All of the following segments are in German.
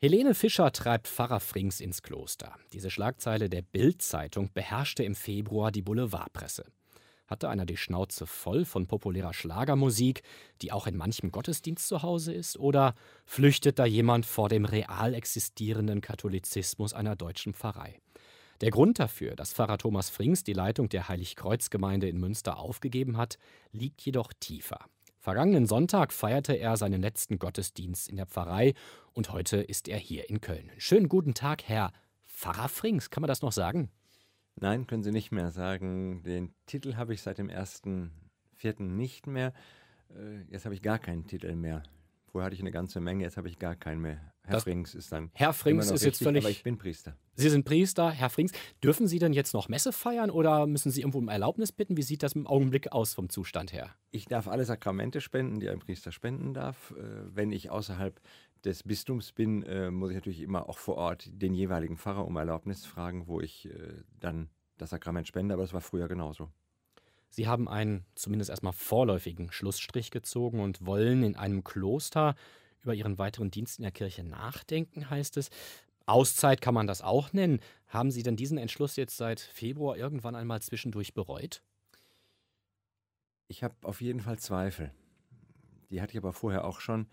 Helene Fischer treibt Pfarrer Frings ins Kloster. Diese Schlagzeile der Bild-Zeitung beherrschte im Februar die Boulevardpresse. Hatte einer die Schnauze voll von populärer Schlagermusik, die auch in manchem Gottesdienst zu Hause ist? Oder flüchtet da jemand vor dem real existierenden Katholizismus einer deutschen Pfarrei? Der Grund dafür, dass Pfarrer Thomas Frings die Leitung der Heiligkreuzgemeinde in Münster aufgegeben hat, liegt jedoch tiefer. Vergangenen Sonntag feierte er seinen letzten Gottesdienst in der Pfarrei und heute ist er hier in Köln. Schönen guten Tag, Herr Pfarrer Frings. Kann man das noch sagen? Nein, können Sie nicht mehr sagen. Den Titel habe ich seit dem 1.4. nicht mehr. Jetzt habe ich gar keinen Titel mehr. Vorher hatte ich eine ganze Menge, jetzt habe ich gar keinen mehr. Herr Das, Frings ist dann Herr immer Frings noch ist jetzt richtig, aber völlig. ich bin Priester. Sie sind Priester, Herr Frings. Dürfen Sie denn jetzt noch Messe feiern oder müssen Sie irgendwo um Erlaubnis bitten? Wie sieht das im Augenblick aus vom Zustand her? Ich darf alle Sakramente spenden, die ein Priester spenden darf. Wenn ich außerhalb des Bistums bin, muss ich natürlich immer auch vor Ort den jeweiligen Pfarrer um Erlaubnis fragen, wo ich dann das Sakrament spende, aber das war früher genauso. Sie haben einen zumindest erstmal vorläufigen Schlussstrich gezogen und wollen in einem Kloster über Ihren weiteren Dienst in der Kirche nachdenken, heißt es. Auszeit kann man das auch nennen. Haben Sie denn diesen Entschluss jetzt seit Februar irgendwann einmal zwischendurch bereut? Ich habe auf jeden Fall Zweifel. Die hatte ich aber vorher auch schon.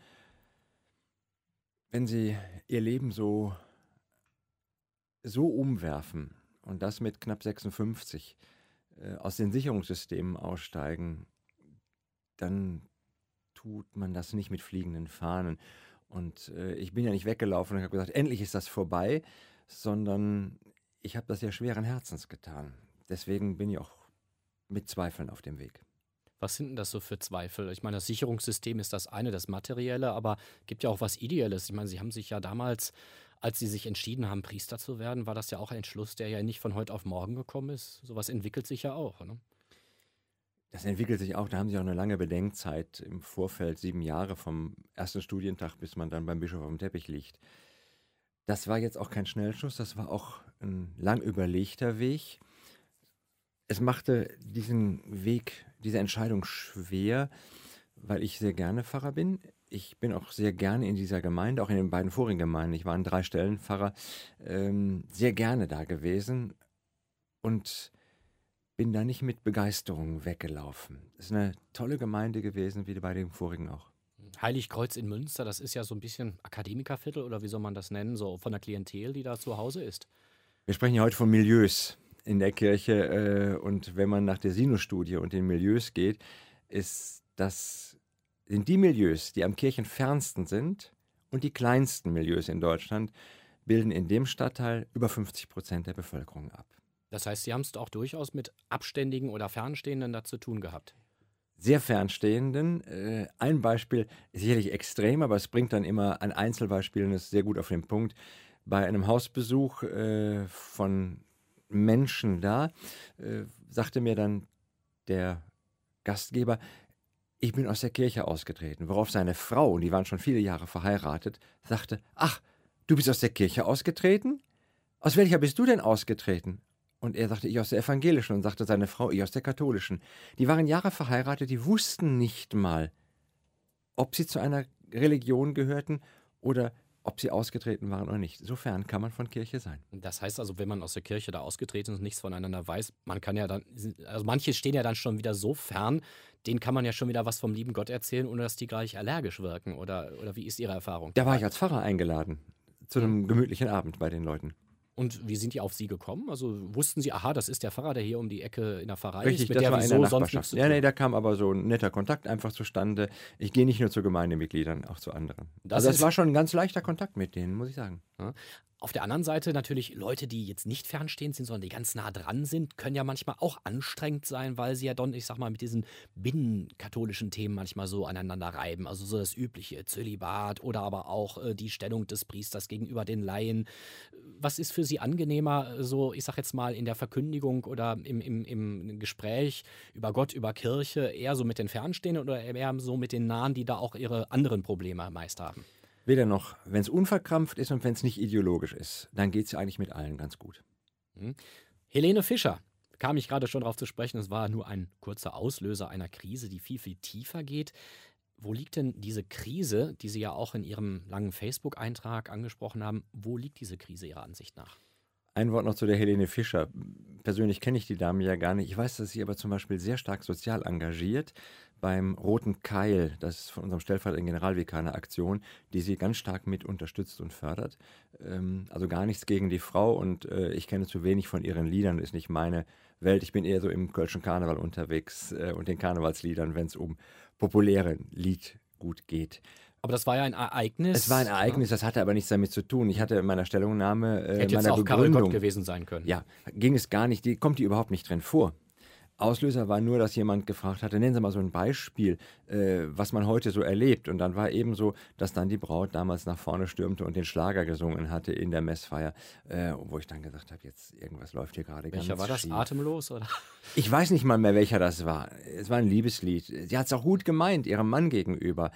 Wenn Sie Ihr Leben so umwerfen und das mit knapp 56, aus den Sicherungssystemen aussteigen, dann tut man das nicht mit fliegenden Fahnen. Und ich bin ja nicht weggelaufen und habe gesagt, endlich ist das vorbei, sondern ich habe das ja schweren Herzens getan. Deswegen bin ich auch mit Zweifeln auf dem Weg. Was sind denn das so für Zweifel? Ich meine, das Sicherungssystem ist das eine, das Materielle, aber gibt ja auch was Ideelles. Ich meine, Sie haben sich ja damals, als Sie sich entschieden haben, Priester zu werden, war das ja auch ein Entschluss, der ja nicht von heute auf morgen gekommen ist. Sowas entwickelt sich ja auch, ne? Das entwickelt sich auch, da haben Sie auch eine lange Bedenkzeit im Vorfeld, 7 Jahre vom ersten Studientag, bis man dann beim Bischof auf dem Teppich liegt. Das war jetzt auch kein Schnellschuss, das war auch ein lang überlegter Weg. Es machte diesen Weg, diese Entscheidung schwer, weil ich sehr gerne Pfarrer bin. Ich bin auch sehr gerne in dieser Gemeinde, auch in den beiden vorigen Gemeinden. Ich war an 3 Stellen Pfarrer, sehr gerne da gewesen und bin da nicht mit Begeisterung weggelaufen. Es ist eine tolle Gemeinde gewesen, wie bei den vorigen auch. Heiligkreuz in Münster, das ist ja so ein bisschen Akademikerviertel oder wie soll man das nennen, so von der Klientel, die da zu Hause ist. Wir sprechen ja heute von Milieus in der Kirche und wenn man nach der Sinus-Studie und den Milieus geht, sind die Milieus, die am kirchenfernsten sind und die kleinsten Milieus in Deutschland, bilden in dem Stadtteil über 50% der Bevölkerung ab. Das heißt, Sie haben es auch durchaus mit Abständigen oder Fernstehenden da zu tun gehabt. Sehr Fernstehenden. Ein Beispiel ist sicherlich extrem, aber es bringt dann immer ein Einzelbeispiel und ist sehr gut auf den Punkt. Bei einem Hausbesuch von Menschen da, sagte mir dann der Gastgeber, ich bin aus der Kirche ausgetreten, worauf seine Frau, und die waren schon viele Jahre verheiratet, sagte, ach, du bist aus der Kirche ausgetreten? Aus welcher bist du denn ausgetreten? Und er sagte, ich aus der evangelischen, und sagte seine Frau, ich aus der katholischen. Die waren Jahre verheiratet, die wussten nicht mal, ob sie zu einer Religion gehörten oder ob sie ausgetreten waren oder nicht. So fern kann man von Kirche sein. Das heißt also, wenn man aus der Kirche da ausgetreten ist und nichts voneinander weiß, man kann ja dann, also manche stehen ja dann schon wieder so fern, denen kann man ja schon wieder was vom lieben Gott erzählen, ohne dass die gleich allergisch wirken. Oder wie ist Ihre Erfahrung? Da war ich als Pfarrer eingeladen, zu einem gemütlichen Abend bei den Leuten. Und wie sind die auf Sie gekommen? Also wussten Sie, aha, das ist der Pfarrer, der hier um die Ecke in der Pfarrei Richtig, ist, mit das der war in wieso der sonst nichts Nachbarschaft. zu Ja, tun? nee, da kam aber so ein netter Kontakt einfach zustande. Ich gehe nicht nur zu Gemeindemitgliedern, auch zu anderen. Das Also es ist- war schon ein ganz leichter Kontakt mit denen, muss ich sagen. Ja. Auf der anderen Seite natürlich Leute, die jetzt nicht fernstehend sind, sondern die ganz nah dran sind, können ja manchmal auch anstrengend sein, weil sie ja dann, ich sag mal, mit diesen binnenkatholischen Themen manchmal so aneinander reiben. Also so das übliche Zölibat oder aber auch die Stellung des Priesters gegenüber den Laien. Was ist für Sie angenehmer, so ich sag jetzt mal in der Verkündigung oder im Gespräch über Gott, über Kirche, eher so mit den Fernstehenden oder eher so mit den Nahen, die da auch ihre anderen Probleme meist haben? Weder noch, wenn es unverkrampft ist und wenn es nicht ideologisch ist, dann geht es ja eigentlich mit allen ganz gut. Hm. Helene Fischer, kam ich gerade schon darauf zu sprechen, es war nur ein kurzer Auslöser einer Krise, die viel, viel tiefer geht. Wo liegt denn diese Krise, die Sie ja auch in Ihrem langen Facebook-Eintrag angesprochen haben, wo liegt diese Krise Ihrer Ansicht nach? Ein Wort noch zu der Helene Fischer. Persönlich kenne ich die Dame ja gar nicht. Ich weiß, dass sie aber zum Beispiel sehr stark sozial engagiert beim Roten Keil. Das ist von unserem stellvertretenden Generalvikar eine Aktion, die sie ganz stark mit unterstützt und fördert. Also gar nichts gegen die Frau und ich kenne zu wenig von ihren Liedern, ist nicht meine Welt. Ich bin eher so im Kölschen Karneval unterwegs und den Karnevalsliedern, wenn es um populäre Liedgut geht. Aber das war ja ein Ereignis. Es war ein Ereignis, das hatte aber nichts damit zu tun. Ich hatte in meiner Stellungnahme, Hätte jetzt meiner auch Karel Begründung, Gott gewesen sein können. ja, ging es gar nicht, kommt die überhaupt nicht drin vor. Auslöser war nur, dass jemand gefragt hatte, nennen Sie mal so ein Beispiel, was man heute so erlebt. Und dann war eben so, dass dann die Braut damals nach vorne stürmte und den Schlager gesungen hatte in der Messfeier, wo ich dann gesagt habe, jetzt irgendwas läuft hier gerade ganz Welcher war das? schief. Atemlos? Oder? Ich weiß nicht mal mehr, welcher das war. Es war ein Liebeslied. Sie hat es auch gut gemeint, ihrem Mann gegenüber.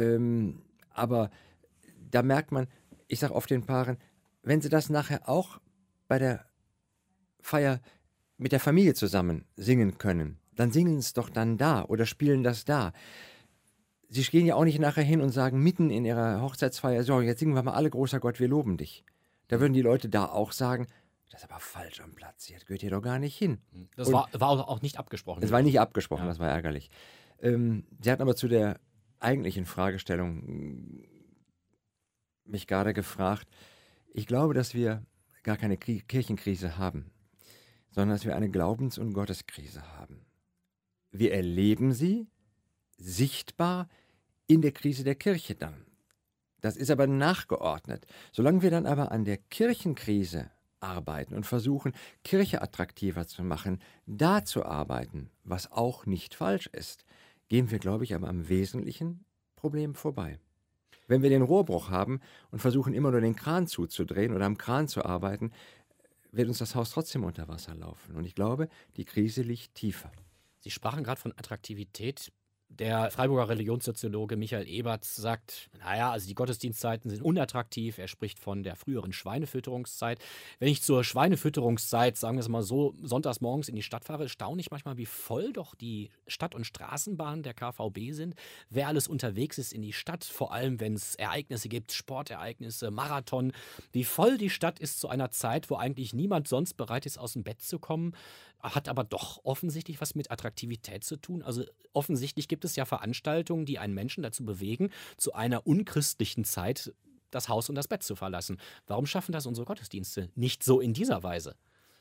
Aber da merkt man, ich sage oft den Paaren, wenn sie das nachher auch bei der Feier mit der Familie zusammen singen können, dann singen es doch dann da oder spielen das da. Sie gehen ja auch nicht nachher hin und sagen mitten in ihrer Hochzeitsfeier, so, jetzt singen wir mal alle, großer Gott, wir loben dich. Da würden die Leute da auch sagen, das ist aber falsch am Platz, jetzt gehört ihr doch gar nicht hin. Das war auch nicht abgesprochen. Es war nicht abgesprochen, Ja. das war ärgerlich. Sie hatten aber zu der eigentlichen Fragestellung mich gerade gefragt. Ich glaube, dass wir gar keine Kirchenkrise haben, sondern dass wir eine Glaubens- und Gotteskrise haben. Wir erleben sie sichtbar in der Krise der Kirche dann. Das ist aber nachgeordnet. Solange wir dann aber an der Kirchenkrise arbeiten und versuchen, Kirche attraktiver zu machen, da zu arbeiten, was auch nicht falsch ist, gehen wir, glaube ich, aber am wesentlichen Problem vorbei. Wenn wir den Rohrbruch haben und versuchen immer nur den Kran zuzudrehen oder am Kran zu arbeiten, wird uns das Haus trotzdem unter Wasser laufen. Und ich glaube, die Krise liegt tiefer. Sie sprachen gerade von Attraktivität. Der Freiburger Religionssoziologe Michael Eberts sagt, naja, also die Gottesdienstzeiten sind unattraktiv. Er spricht von der früheren Schweinefütterungszeit. Wenn ich zur Schweinefütterungszeit, sagen wir es mal so, sonntags morgens in die Stadt fahre, staune ich manchmal, wie voll doch die Stadt- und Straßenbahnen der KVB sind. Wer alles unterwegs ist in die Stadt, vor allem wenn es Ereignisse gibt, Sportereignisse, Marathon. Wie voll die Stadt ist zu einer Zeit, wo eigentlich niemand sonst bereit ist, aus dem Bett zu kommen. Hat aber doch offensichtlich was mit Attraktivität zu tun. Also offensichtlich gibt es ja Veranstaltungen, die einen Menschen dazu bewegen, zu einer unchristlichen Zeit das Haus und das Bett zu verlassen. Warum schaffen das unsere Gottesdienste nicht so in dieser Weise?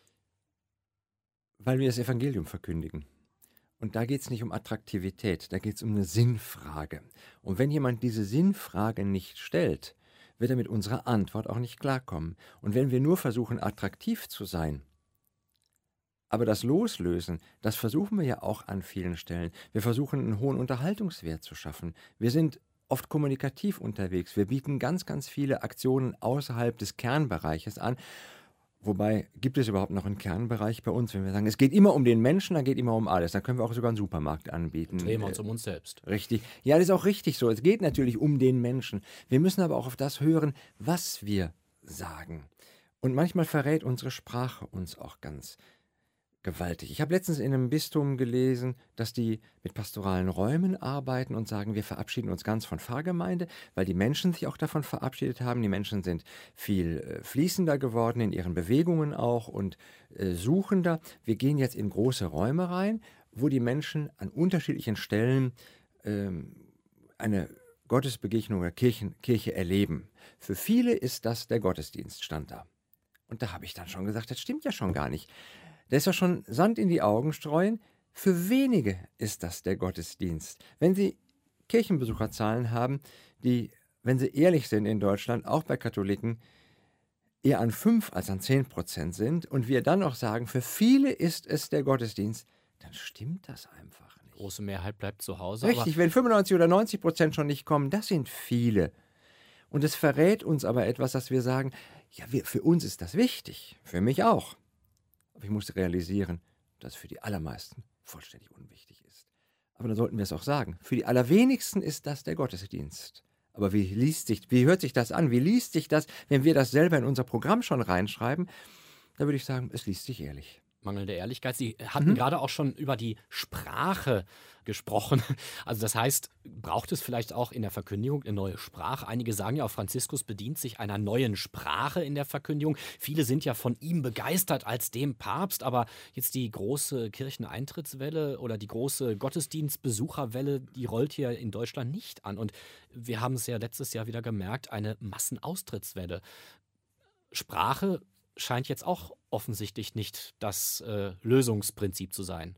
Weil wir das Evangelium verkündigen. Und da geht es nicht um Attraktivität, da geht es um eine Sinnfrage. Und wenn jemand diese Sinnfrage nicht stellt, wird er mit unserer Antwort auch nicht klarkommen. Und wenn wir nur versuchen, attraktiv zu sein, aber das Loslösen, das versuchen wir ja auch an vielen Stellen. Wir versuchen, einen hohen Unterhaltungswert zu schaffen. Wir sind oft kommunikativ unterwegs. Wir bieten ganz, ganz viele Aktionen außerhalb des Kernbereiches an. Wobei, gibt es überhaupt noch einen Kernbereich bei uns, wenn wir sagen, es geht immer um den Menschen, dann geht immer um alles. Dann können wir auch sogar einen Supermarkt anbieten. Drehen wir uns um uns selbst. Richtig. Ja, das ist auch richtig so. Es geht natürlich um den Menschen. Wir müssen aber auch auf das hören, was wir sagen. Und manchmal verrät unsere Sprache uns auch ganz gewaltig. Ich habe letztens in einem Bistum gelesen, dass die mit pastoralen Räumen arbeiten und sagen, wir verabschieden uns ganz von Pfarrgemeinde, weil die Menschen sich auch davon verabschiedet haben. Die Menschen sind viel fließender geworden in ihren Bewegungen auch und suchender. Wir gehen jetzt in große Räume rein, wo die Menschen an unterschiedlichen Stellen eine Gottesbegegnung oder Kirche erleben. Für viele ist das der Gottesdienst, stand da. Und da habe ich dann schon gesagt, das stimmt ja schon gar nicht. Das ist ja schon Sand in die Augen streuen. Für wenige ist das der Gottesdienst. Wenn Sie Kirchenbesucherzahlen haben, die, wenn sie ehrlich sind in Deutschland, auch bei Katholiken, eher an 5 als an 10% sind und wir dann noch sagen, für viele ist es der Gottesdienst, dann stimmt das einfach nicht. Große Mehrheit bleibt zu Hause. Richtig, wenn 95 oder 90% schon nicht kommen, das sind viele. Und es verrät uns aber etwas, dass wir sagen, ja, für uns ist das wichtig, für mich auch. Aber ich musste realisieren, dass es für die allermeisten vollständig unwichtig ist. Aber dann sollten wir es auch sagen. Für die allerwenigsten ist das der Gottesdienst. Aber wie hört sich das an? Wie liest sich das, wenn wir das selber in unser Programm schon reinschreiben? Da würde ich sagen, es liest sich ehrlich. Mangelnde Ehrlichkeit. Sie hatten gerade auch schon über die Sprache gesprochen. Also das heißt, braucht es vielleicht auch in der Verkündigung eine neue Sprache? Einige sagen ja auch, Franziskus bedient sich einer neuen Sprache in der Verkündigung. Viele sind ja von ihm begeistert als dem Papst, aber jetzt die große Kircheneintrittswelle oder die große Gottesdienstbesucherwelle, die rollt hier in Deutschland nicht an. Und wir haben es ja letztes Jahr wieder gemerkt, eine Massenaustrittswelle. Sprache scheint jetzt auch offensichtlich nicht das Lösungsprinzip zu sein.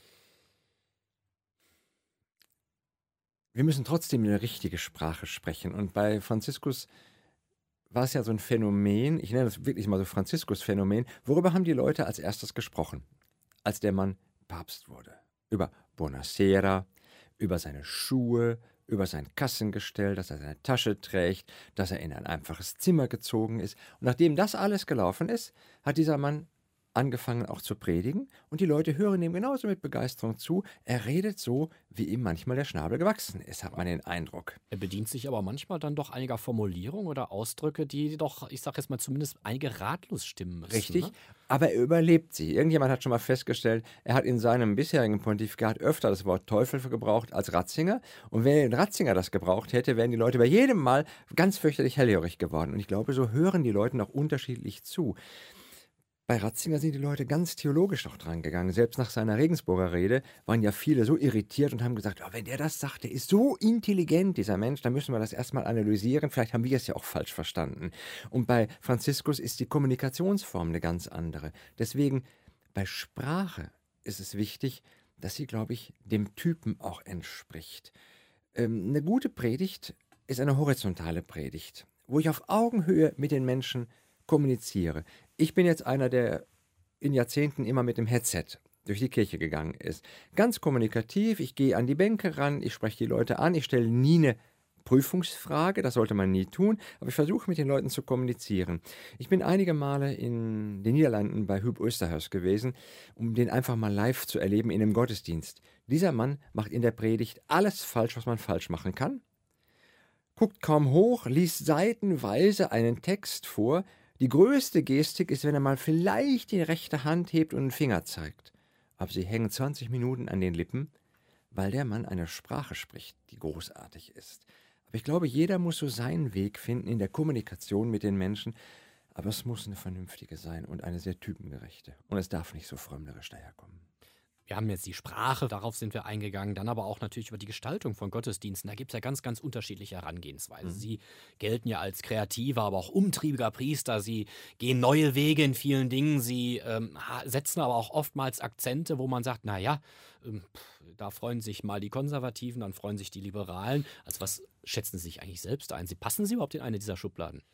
Wir müssen trotzdem eine richtige Sprache sprechen. Und bei Franziskus war es ja so ein Phänomen, ich nenne das wirklich mal so Franziskus-Phänomen. Worüber haben die Leute als erstes gesprochen, als der Mann Papst wurde? Über Buonasera, über seine Schuhe, über sein Kassengestell, dass er seine Tasche trägt, dass er in ein einfaches Zimmer gezogen ist. Und nachdem das alles gelaufen ist, hat dieser Mann angefangen auch zu predigen und die Leute hören ihm genauso mit Begeisterung zu. Er redet so, wie ihm manchmal der Schnabel gewachsen ist, hat man den Eindruck. Er bedient sich aber manchmal dann doch einiger Formulierungen oder Ausdrücke, die doch, ich sage jetzt mal, zumindest einige ratlos stimmen müssen. Richtig, ne? aber er überlebt sie. Irgendjemand hat schon mal festgestellt, er hat in seinem bisherigen Pontifikat öfter das Wort Teufel gebraucht als Ratzinger. Und wenn Ratzinger das gebraucht hätte, wären die Leute bei jedem Mal ganz fürchterlich hellhörig geworden. Und ich glaube, so hören die Leute noch unterschiedlich zu. Bei Ratzinger sind die Leute ganz theologisch noch dran gegangen. Selbst nach seiner Regensburger Rede waren ja viele so irritiert und haben gesagt, oh, wenn der das sagt, der ist so intelligent, dieser Mensch, dann müssen wir das erstmal analysieren. Vielleicht haben wir es ja auch falsch verstanden. Und bei Franziskus ist die Kommunikationsform eine ganz andere. Deswegen, bei Sprache ist es wichtig, dass sie, glaube ich, dem Typen auch entspricht. Eine gute Predigt ist eine horizontale Predigt, wo ich auf Augenhöhe mit den Menschen kommuniziere. Ich bin jetzt einer, der in Jahrzehnten immer mit dem Headset durch die Kirche gegangen ist. Ganz kommunikativ, ich gehe an die Bänke ran, ich spreche die Leute an, ich stelle nie eine Prüfungsfrage, das sollte man nie tun, aber ich versuche mit den Leuten zu kommunizieren. Ich bin einige Male in den Niederlanden bei Huub Oesterhuis gewesen, um den einfach mal live zu erleben in einem Gottesdienst. Dieser Mann macht in der Predigt alles falsch, was man falsch machen kann, guckt kaum hoch, liest seitenweise einen Text vor. Die größte Gestik ist, wenn er mal vielleicht die rechte Hand hebt und einen Finger zeigt. Aber sie hängen 20 Minuten an den Lippen, weil der Mann eine Sprache spricht, die großartig ist. Aber ich glaube, jeder muss so seinen Weg finden in der Kommunikation mit den Menschen. Aber es muss eine vernünftige sein und eine sehr typengerechte. Und es darf nicht so frömlerisch daherkommen. Wir haben jetzt die Sprache, darauf sind wir eingegangen, dann aber auch natürlich über die Gestaltung von Gottesdiensten. Da gibt es ja ganz, ganz unterschiedliche Herangehensweisen. Sie gelten ja als kreativer, aber auch umtriebiger Priester. Sie gehen neue Wege in vielen Dingen. Sie setzen aber auch oftmals Akzente, wo man sagt, naja, da freuen sich mal die Konservativen, dann freuen sich die Liberalen. Also was schätzen Sie sich eigentlich selbst ein? Passen Sie überhaupt in eine dieser Schubladen?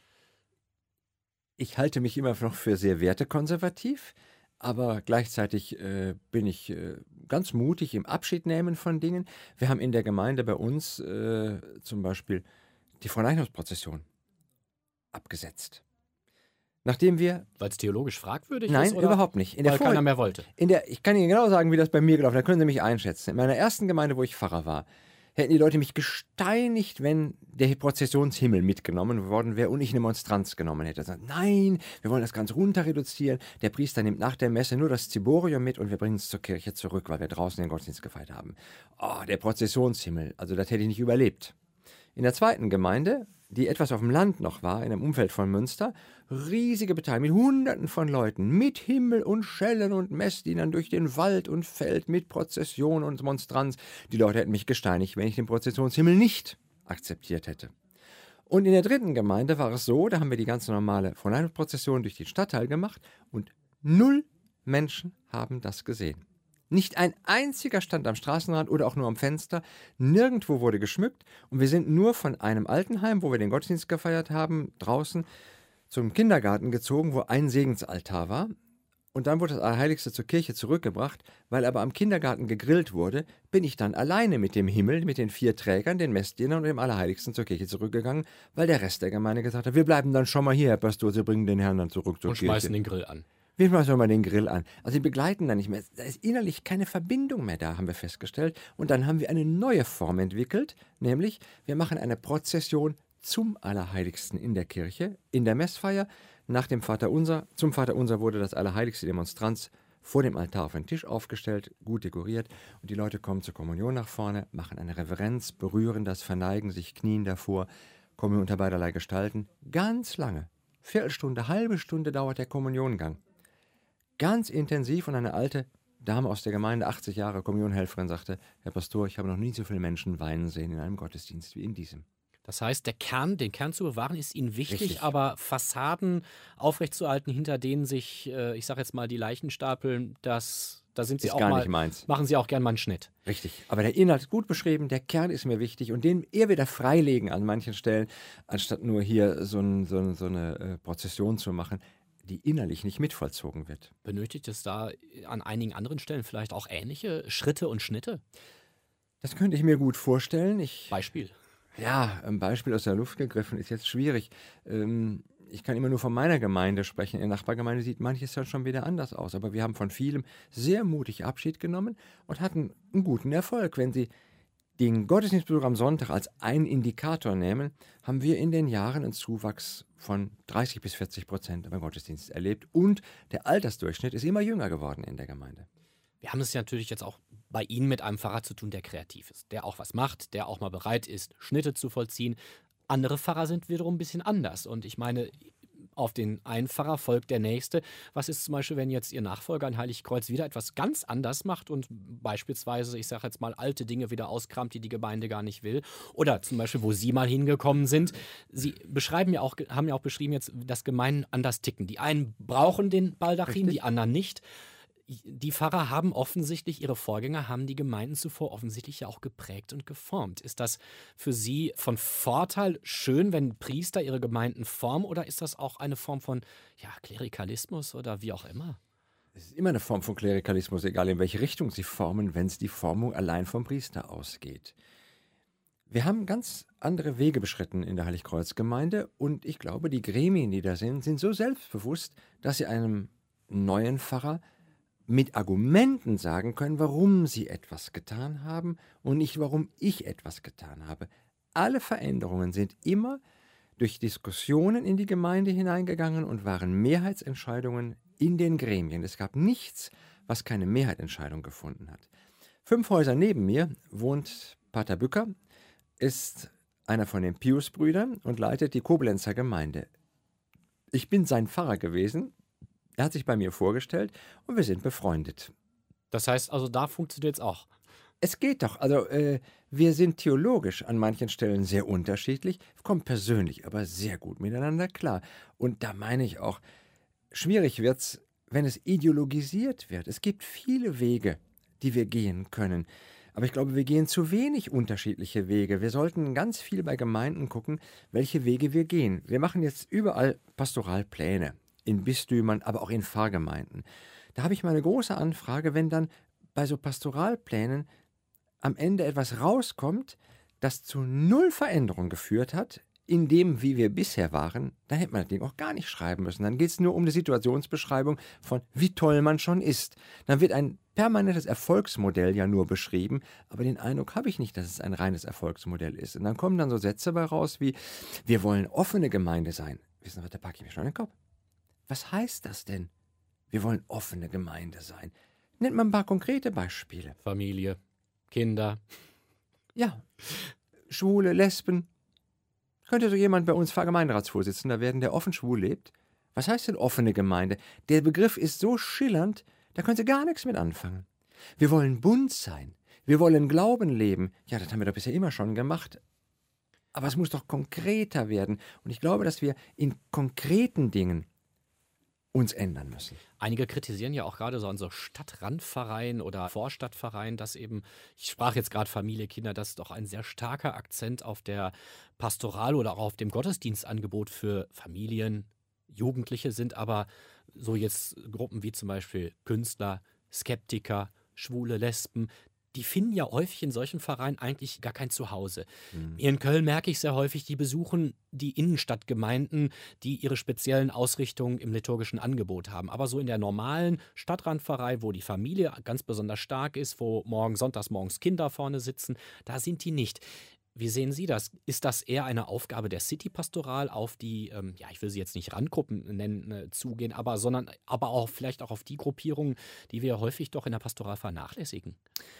Ich halte mich immer noch für sehr wertekonservativ. Aber gleichzeitig bin ich ganz mutig im Abschiednehmen von Dingen. Wir haben in der Gemeinde bei uns zum Beispiel die Fronleichnamsprozession abgesetzt. Nachdem wir... Weil es theologisch fragwürdig Nein, ist? Oder überhaupt nicht. weil keiner mehr wollte? Ich kann Ihnen genau sagen, wie das bei mir gelaufen ist. Da können Sie mich einschätzen. In meiner ersten Gemeinde, wo ich Pfarrer war, hätten die Leute mich gesteinigt, wenn der Prozessionshimmel mitgenommen worden wäre und ich eine Monstranz genommen hätte. Sagt, nein, wir wollen das ganz runter reduzieren. Der Priester nimmt nach der Messe nur das Ziborium mit und wir bringen es zur Kirche zurück, weil wir draußen den Gottesdienst gefeiert haben. Oh, der Prozessionshimmel, also das hätte ich nicht überlebt. In der zweiten Gemeinde, die etwas auf dem Land noch war, in einem Umfeld von Münster, riesige Beteiligung mit Hunderten von Leuten, mit Himmel und Schellen und Messdienern durch den Wald und Feld, mit Prozession und Monstranz. Die Leute hätten mich gesteinigt, wenn ich den Prozessionshimmel nicht akzeptiert hätte. Und in der dritten Gemeinde war es so, da haben wir die ganz normale Fronleichnamsprozession durch den Stadtteil gemacht und 0 Menschen haben das gesehen. Nicht ein einziger stand am Straßenrand oder auch nur am Fenster. Nirgendwo wurde geschmückt. Und wir sind nur von einem Altenheim, wo wir den Gottesdienst gefeiert haben, draußen zum Kindergarten gezogen, wo ein Segensaltar war. Und dann wurde das Allerheiligste zur Kirche zurückgebracht. Weil aber am Kindergarten gegrillt wurde, bin ich dann alleine mit dem Himmel, mit den 4 Trägern, den Messdienern und dem Allerheiligsten zur Kirche zurückgegangen, weil der Rest der Gemeinde gesagt hat, wir bleiben dann schon mal hier, Herr Pastor, Sie bringen den Herrn dann zurück zur Kirche. Und schmeißen den Grill an. Wir schmeißen mal den Grill an. Also sie begleiten da nicht mehr. Da ist innerlich keine Verbindung mehr da, haben wir festgestellt. Und dann haben wir eine neue Form entwickelt, nämlich wir machen eine Prozession zum Allerheiligsten in der Kirche, in der Messfeier. Nach dem Vaterunser, zum Vaterunser wurde das Allerheiligste, die Monstranz, vor dem Altar auf einen Tisch aufgestellt, gut dekoriert und die Leute kommen zur Kommunion nach vorne, machen eine Reverenz, berühren das, verneigen sich, knien davor, Kommunion unter beiderlei Gestalten. Ganz lange, Viertelstunde, halbe Stunde dauert der Kommuniongang. Ganz intensiv und eine alte Dame aus der Gemeinde, 80 Jahre Kommunionhelferin, sagte, Herr Pastor, ich habe noch nie so viele Menschen weinen sehen in einem Gottesdienst wie in diesem. Das heißt, den Kern zu bewahren, ist Ihnen wichtig, Richtig. aber Fassaden aufrechtzuerhalten, hinter denen sich, ich sage jetzt mal, die Leichen stapeln, da sind Sie Ist auch gar mal, nicht meins. machen Sie auch gern mal einen Schnitt. Richtig. Aber der Inhalt ist gut beschrieben, der Kern ist mir wichtig und den eher wieder freilegen an manchen Stellen, anstatt nur hier so eine Prozession zu machen, die innerlich nicht mitvollzogen wird. Benötigt es da an einigen anderen Stellen vielleicht auch ähnliche Schritte und Schnitte? Das könnte ich mir gut vorstellen. Beispiel. Ja, ein Beispiel aus der Luft gegriffen ist jetzt schwierig. Ich kann immer nur von meiner Gemeinde sprechen. In der Nachbargemeinde sieht manches dann schon wieder anders aus. Aber wir haben von vielem sehr mutig Abschied genommen und hatten einen guten Erfolg. Wenn Sie den Gottesdienstbesuch am Sonntag als einen Indikator nehmen, haben wir in den Jahren einen Zuwachs von 30-40% beim Gottesdienst erlebt. Und der Altersdurchschnitt ist immer jünger geworden in der Gemeinde. Wir haben es ja natürlich jetzt auch bei Ihnen mit einem Pfarrer zu tun, der kreativ ist, der auch was macht, der auch mal bereit ist, Schnitte zu vollziehen. Andere Pfarrer sind wiederum ein bisschen anders. Und ich meine, auf den einen Pfarrer folgt der nächste. Was ist zum Beispiel, wenn jetzt Ihr Nachfolger in Heiligkreuz wieder etwas ganz anders macht und beispielsweise, ich sage jetzt mal, alte Dinge wieder auskramt, die die Gemeinde gar nicht will? Oder zum Beispiel, wo Sie mal hingekommen sind. Sie haben ja auch beschrieben jetzt, dass Gemeinden anders ticken. Die einen brauchen den Baldachin, Richtig. die anderen nicht. Die Pfarrer haben offensichtlich, ihre Vorgänger haben die Gemeinden zuvor offensichtlich ja auch geprägt und geformt. Ist das für Sie von Vorteil schön, wenn Priester ihre Gemeinden formen, oder ist das auch eine Form von Klerikalismus oder wie auch immer? Es ist immer eine Form von Klerikalismus, egal in welche Richtung sie formen, wenn es die Formung allein vom Priester ausgeht. Wir haben ganz andere Wege beschritten in der Heiligkreuzgemeinde und ich glaube, die Gremien, die da sind so selbstbewusst, dass sie einem neuen Pfarrer mit Argumenten sagen können, warum sie etwas getan haben und nicht, warum ich etwas getan habe. Alle Veränderungen sind immer durch Diskussionen in die Gemeinde hineingegangen und waren Mehrheitsentscheidungen in den Gremien. Es gab nichts, was keine Mehrheitsentscheidung gefunden hat. 5 Häuser neben mir wohnt Pater Bücker, ist einer von den Pius-Brüdern und leitet die Koblenzer Gemeinde. Ich bin sein Pfarrer gewesen. Er hat sich bei mir vorgestellt und wir sind befreundet. Das heißt also, da funktioniert es auch. Es geht doch. Also wir sind theologisch an manchen Stellen sehr unterschiedlich, kommen persönlich aber sehr gut miteinander klar. Und da meine ich auch, schwierig wird es, wenn es ideologisiert wird. Es gibt viele Wege, die wir gehen können. Aber ich glaube, wir gehen zu wenig unterschiedliche Wege. Wir sollten ganz viel bei Gemeinden gucken, welche Wege wir gehen. Wir machen jetzt überall Pastoralpläne. In Bistümern, aber auch in Pfarrgemeinden. Da habe ich mal eine große Anfrage, wenn dann bei so Pastoralplänen am Ende etwas rauskommt, das zu 0 Veränderung geführt hat, in dem, wie wir bisher waren, dann hätte man das Ding auch gar nicht schreiben müssen. Dann geht es nur um eine Situationsbeschreibung von, wie toll man schon ist. Dann wird ein permanentes Erfolgsmodell ja nur beschrieben, aber den Eindruck habe ich nicht, dass es ein reines Erfolgsmodell ist. Und dann kommen dann so Sätze bei raus wie, wir wollen offene Gemeinde sein. Wissen Sie was, da packe ich mir schon den Kopf. Was heißt das denn? Wir wollen offene Gemeinde sein. Nennt man ein paar konkrete Beispiele. Familie, Kinder. Ja, Schwule, Lesben. Könnte so jemand bei uns Pfarrgemeinderatsvorsitzender werden, der offen schwul lebt? Was heißt denn offene Gemeinde? Der Begriff ist so schillernd, da können Sie gar nichts mit anfangen. Wir wollen bunt sein. Wir wollen Glauben leben. Ja, das haben wir doch bisher immer schon gemacht. Aber es muss doch konkreter werden. Und ich glaube, dass wir in konkreten Dingen uns ändern müssen. Einige kritisieren ja auch gerade so an so Stadtrandvereinen oder Vorstadtvereinen, dass eben, ich sprach jetzt gerade Familie, Kinder, dass doch ein sehr starker Akzent auf der Pastoral oder auch auf dem Gottesdienstangebot für Familien, Jugendliche sind, aber so jetzt Gruppen wie zum Beispiel Künstler, Skeptiker, Schwule, Lesben, die finden ja häufig in solchen Vereinen eigentlich gar kein Zuhause. Hier in Köln merke ich sehr häufig, die besuchen die Innenstadtgemeinden, die ihre speziellen Ausrichtungen im liturgischen Angebot haben. Aber so in der normalen Stadtrandpfarrei, wo die Familie ganz besonders stark ist, wo sonntags morgens Kinder vorne sitzen, da sind die nicht. Wie sehen Sie das? Ist das eher eine Aufgabe der City-Pastoral, auf die, ja, ich will sie jetzt nicht Randgruppen nennen, zugehen, aber auch vielleicht auch auf die Gruppierungen, die wir häufig doch in der Pastoral vernachlässigen?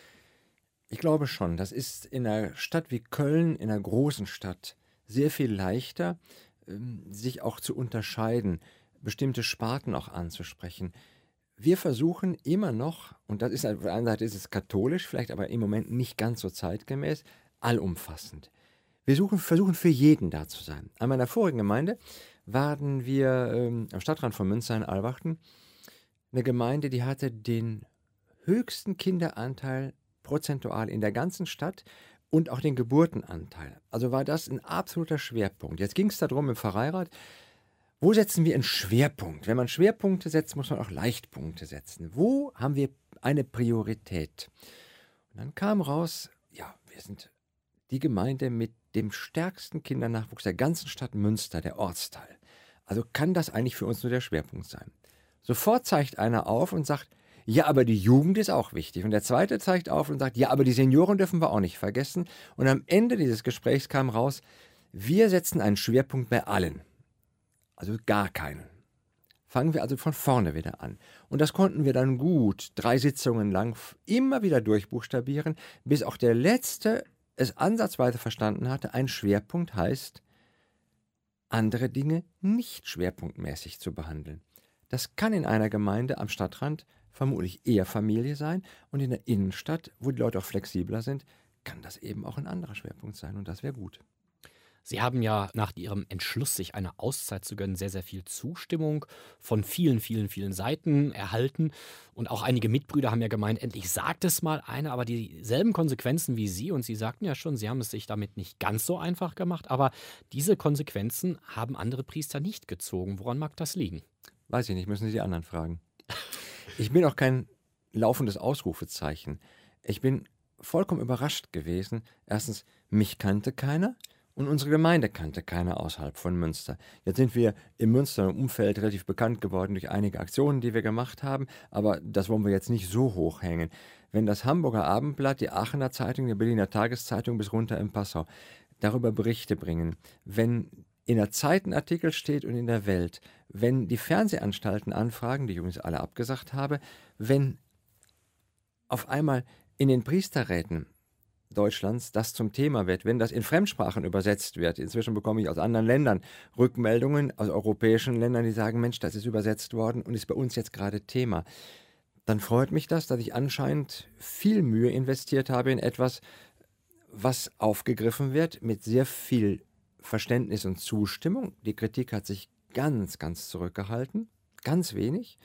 Ich glaube schon, das ist in einer Stadt wie Köln, in einer großen Stadt, sehr viel leichter, sich auch zu unterscheiden, bestimmte Sparten auch anzusprechen. Wir versuchen immer noch, und das ist auf der einen Seite ist es katholisch, vielleicht aber im Moment nicht ganz so zeitgemäß, allumfassend. Versuchen für jeden da zu sein. An meiner vorigen Gemeinde waren wir am Stadtrand von Münster in Albachten, eine Gemeinde, die hatte den höchsten Kinderanteil prozentual in der ganzen Stadt und auch den Geburtenanteil. Also war das ein absoluter Schwerpunkt. Jetzt ging es darum im Pfarreirat, wo setzen wir einen Schwerpunkt? Wenn man Schwerpunkte setzt, muss man auch Leichtpunkte setzen. Wo haben wir eine Priorität? Und dann kam raus, ja, wir sind die Gemeinde mit dem stärksten Kindernachwuchs der ganzen Stadt Münster, der Ortsteil. Also kann das eigentlich für uns nur der Schwerpunkt sein. Sofort zeigt einer auf und sagt, ja, aber die Jugend ist auch wichtig. Und der zweite zeigt auf und sagt, ja, aber die Senioren dürfen wir auch nicht vergessen. Und am Ende dieses Gesprächs kam raus, wir setzen einen Schwerpunkt bei allen. Also gar keinen. Fangen wir also von vorne wieder an. Und das konnten wir dann gut 3 Sitzungen lang immer wieder durchbuchstabieren, bis auch der Letzte es ansatzweise verstanden hatte, ein Schwerpunkt heißt, andere Dinge nicht schwerpunktmäßig zu behandeln. Das kann in einer Gemeinde am Stadtrand vermutlich eher Familie sein und in der Innenstadt, wo die Leute auch flexibler sind, kann das eben auch ein anderer Schwerpunkt sein und das wäre gut. Sie haben ja nach Ihrem Entschluss, sich eine Auszeit zu gönnen, sehr, sehr viel Zustimmung von vielen, vielen, vielen Seiten erhalten. Und auch einige Mitbrüder haben ja gemeint, endlich sagt es mal einer, aber dieselben Konsequenzen wie Sie. Und Sie sagten ja schon, Sie haben es sich damit nicht ganz so einfach gemacht. Aber diese Konsequenzen haben andere Priester nicht gezogen. Woran mag das liegen? Weiß ich nicht, müssen Sie die anderen fragen. Ich bin auch kein laufendes Ausrufezeichen. Ich bin vollkommen überrascht gewesen. Erstens, mich kannte keiner. Und unsere Gemeinde kannte keiner außerhalb von Münster. Jetzt sind wir im Münsterner Umfeld relativ bekannt geworden durch einige Aktionen, die wir gemacht haben, aber das wollen wir jetzt nicht so hochhängen. Wenn das Hamburger Abendblatt, die Aachener Zeitung, die Berliner Tageszeitung bis runter in Passau darüber Berichte bringen, wenn in der Zeit ein Artikel steht und in der Welt, wenn die Fernsehanstalten anfragen, die ich übrigens alle abgesagt habe, wenn auf einmal in den Priesterräten Deutschlands das zum Thema wird, wenn das in Fremdsprachen übersetzt wird. Inzwischen bekomme ich aus anderen Ländern Rückmeldungen, aus europäischen Ländern, die sagen, Mensch, das ist übersetzt worden und ist bei uns jetzt gerade Thema. Dann freut mich das, dass ich anscheinend viel Mühe investiert habe in etwas, was aufgegriffen wird mit sehr viel Verständnis und Zustimmung. Die Kritik hat sich ganz, ganz zurückgehalten, ganz wenig.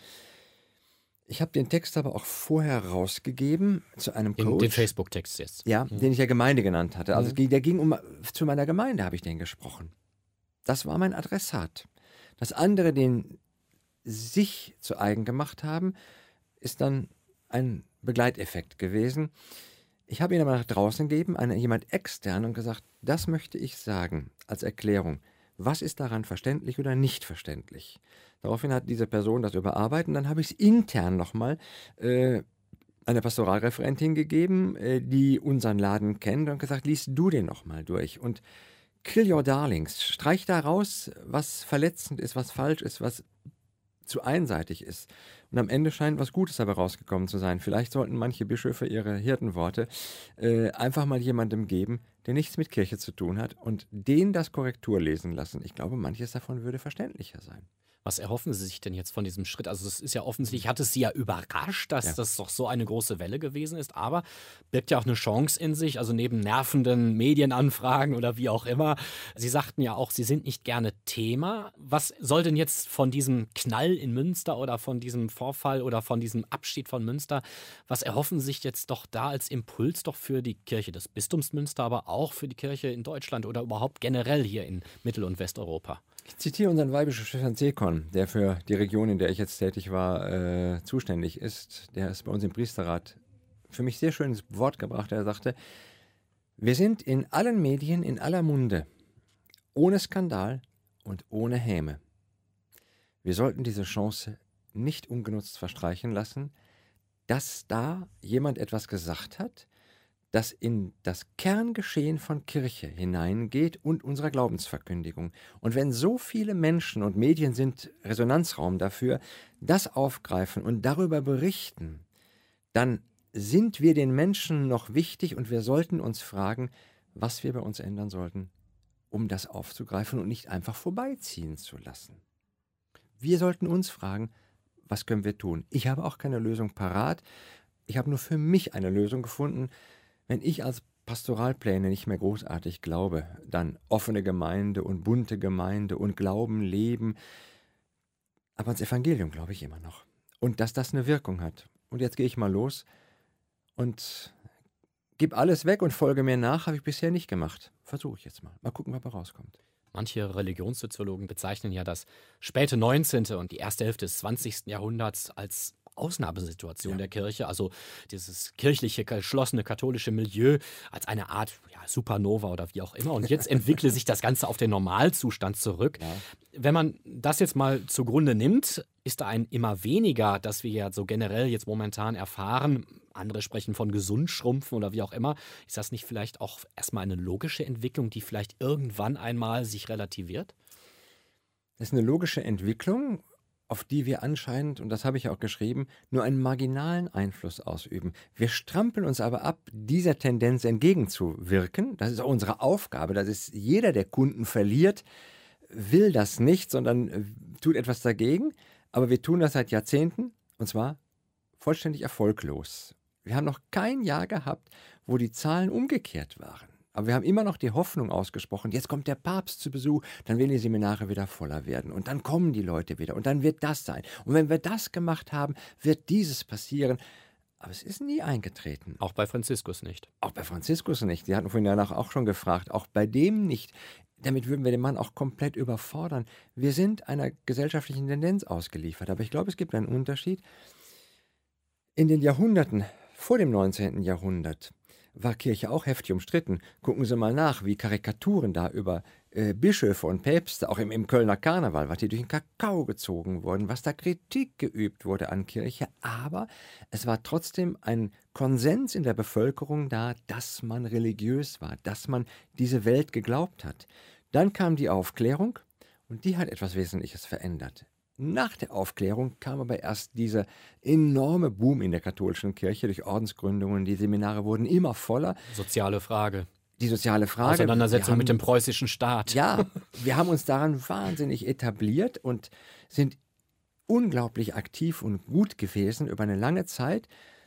Ich habe den Text aber auch vorher rausgegeben zu einem Coach. Den Facebook-Text jetzt. Ja, den ich ja Gemeinde genannt hatte. Also der ging zu meiner Gemeinde habe ich den gesprochen. Das war mein Adressat. Das andere, den sich zu eigen gemacht haben, ist dann ein Begleiteffekt gewesen. Ich habe ihn aber nach draußen gegeben, an jemand extern und gesagt, das möchte ich sagen als Erklärung. Was ist daran verständlich oder nicht verständlich? Daraufhin hat diese Person das überarbeitet und dann habe ich es intern nochmal einer Pastoralreferentin gegeben, die unseren Laden kennt und gesagt, lies du den nochmal durch und kill your darlings. Streich da raus, was verletzend ist, was falsch ist, was zu einseitig ist. Und am Ende scheint was Gutes dabei rausgekommen zu sein. Vielleicht sollten manche Bischöfe ihre Hirtenworte einfach mal jemandem geben, der nichts mit Kirche zu tun hat und den das Korrektur lesen lassen. Ich glaube, manches davon würde verständlicher sein. Was erhoffen Sie sich denn jetzt von diesem Schritt? Also es ist ja offensichtlich, hat es Sie ja überrascht, dass das doch so eine große Welle gewesen ist, aber birgt ja auch eine Chance in sich, also neben nervenden Medienanfragen oder wie auch immer. Sie sagten ja auch, Sie sind nicht gerne Thema. Was soll denn jetzt von diesem Knall in Münster oder von diesem Vorfall oder von diesem Abschied von Münster, was erhoffen Sie sich jetzt doch da als Impuls doch für die Kirche des Bistums Münster, aber auch für die Kirche in Deutschland oder überhaupt generell hier in Mittel- und Westeuropa? Ich zitiere unseren weihbischöf Stefan Zekon, der für die Region, in der ich jetzt tätig war, zuständig ist. Der ist bei uns im Priesterrat für mich sehr schönes Wort gebracht. Er sagte, wir sind in allen Medien, in aller Munde, ohne Skandal und ohne Häme. Wir sollten diese Chance nicht ungenutzt verstreichen lassen, dass da jemand etwas gesagt hat, das in das Kerngeschehen von Kirche hineingeht und unserer Glaubensverkündigung. Und wenn so viele Menschen und Medien sind Resonanzraum dafür, das aufgreifen und darüber berichten, dann sind wir den Menschen noch wichtig und wir sollten uns fragen, was wir bei uns ändern sollten, um das aufzugreifen und nicht einfach vorbeiziehen zu lassen. Wir sollten uns fragen, was können wir tun? Ich habe auch keine Lösung parat. Ich habe nur für mich eine Lösung gefunden. Wenn ich als Pastoralpläne nicht mehr großartig glaube, dann offene Gemeinde und bunte Gemeinde und Glauben leben. Aber ans Evangelium glaube ich immer noch. Und dass das eine Wirkung hat. Und jetzt gehe ich mal los und gib alles weg und folge mir nach, habe ich bisher nicht gemacht. Versuche ich jetzt mal. Mal gucken, was da rauskommt. Manche Religionssoziologen bezeichnen ja das späte 19. und die erste Hälfte des 20. Jahrhunderts als Ausnahmesituation der Kirche, also dieses kirchliche, geschlossene katholische Milieu als eine Art Supernova oder wie auch immer. Und jetzt entwickle sich das Ganze auf den Normalzustand zurück. Ja. Wenn man das jetzt mal zugrunde nimmt, ist da ein immer weniger, das wir ja so generell jetzt momentan erfahren. Andere sprechen von gesund schrumpfen oder wie auch immer. Ist das nicht vielleicht auch erstmal eine logische Entwicklung, die vielleicht irgendwann einmal sich relativiert? Das ist eine logische Entwicklung, auf die wir anscheinend, und das habe ich auch geschrieben, nur einen marginalen Einfluss ausüben. Wir strampeln uns aber ab, dieser Tendenz entgegenzuwirken. Das ist auch unsere Aufgabe. Das ist jeder, der Kunden verliert, will das nicht, sondern tut etwas dagegen. Aber wir tun das seit Jahrzehnten, und zwar vollständig erfolglos. Wir haben noch kein Jahr gehabt, wo die Zahlen umgekehrt waren. Aber wir haben immer noch die Hoffnung ausgesprochen, jetzt kommt der Papst zu Besuch, dann werden die Seminare wieder voller werden und dann kommen die Leute wieder und dann wird das sein. Und wenn wir das gemacht haben, wird dieses passieren. Aber es ist nie eingetreten. Auch bei Franziskus nicht. Auch bei Franziskus nicht. Die hatten vorhin danach auch schon gefragt. Auch bei dem nicht. Damit würden wir den Mann auch komplett überfordern. Wir sind einer gesellschaftlichen Tendenz ausgeliefert. Aber ich glaube, es gibt einen Unterschied. In den Jahrhunderten vor dem 19. Jahrhundert war Kirche auch heftig umstritten. Gucken Sie mal nach, wie Karikaturen da über Bischöfe und Päpste, auch im Kölner Karneval, was die durch den Kakao gezogen wurden, was da Kritik geübt wurde an Kirche. Aber es war trotzdem ein Konsens in der Bevölkerung da, dass man religiös war, dass man diese Welt geglaubt hat. Dann kam die Aufklärung und die hat etwas Wesentliches verändert. Nach der Aufklärung kam aber erst dieser enorme Boom in der katholischen Kirche durch Ordensgründungen. Die Seminare wurden immer voller. Soziale Frage. Die soziale Frage. Auseinandersetzung mit dem preußischen Staat. Ja, wir haben uns daran wahnsinnig etabliert und sind unglaublich aktiv und gut gewesen über eine lange Zeit.